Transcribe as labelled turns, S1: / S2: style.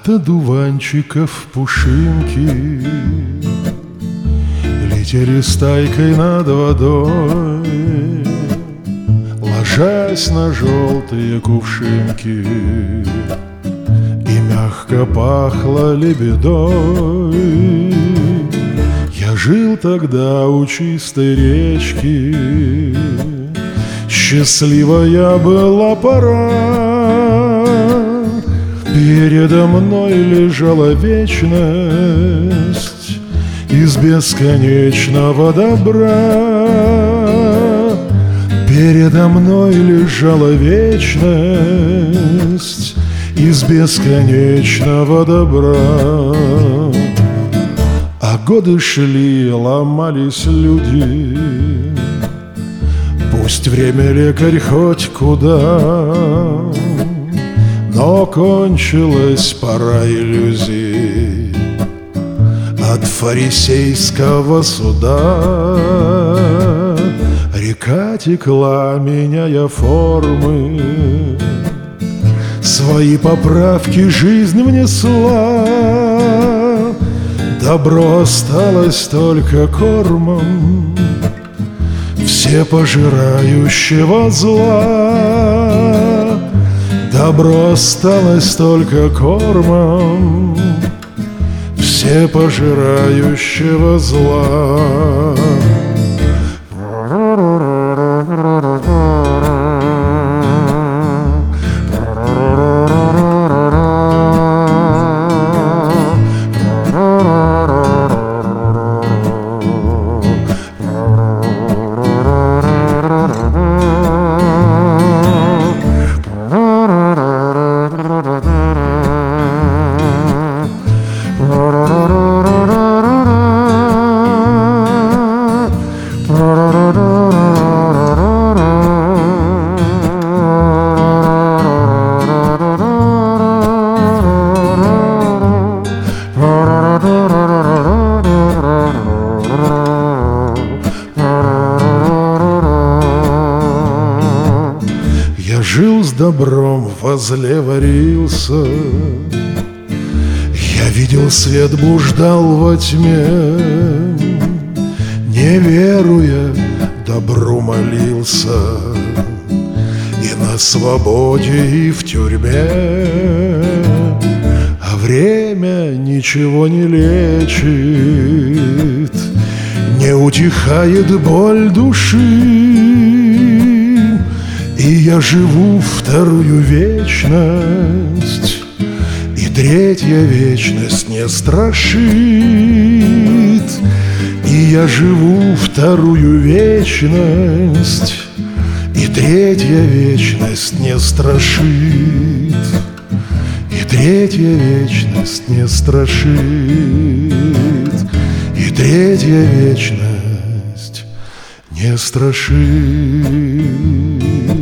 S1: От одуванчиков пушинки летели стайкой над водой, ложась на желтые кувшинки, и мягко пахло лебедой. Я жил тогда у чистой речки, счастливая была пора. Передо мной лежала вечность из бесконечного добра. Передо мной лежала вечность из бесконечного добра. А годы шли, ломались люди. Пусть время лекарь хоть куда, но кончилась пора иллюзий от фарисейского суда. Река текла, меняя формы, свои поправки жизнь внесла. Добро осталось только кормом всепожирающего зла. Добро осталось только кормом всепожирающего зла. Я жил с добром, возле варился, я видел свет, блуждал во тьме, не веруя, добру молился и на свободе, и в тюрьме. А время ничего не лечит, не утихает боль души. И я живу вторую вечность, и третья вечность не страшит. И я живу вторую вечность, и третья вечность не страшит. И третья вечность не страшит. И третья вечность не страшит.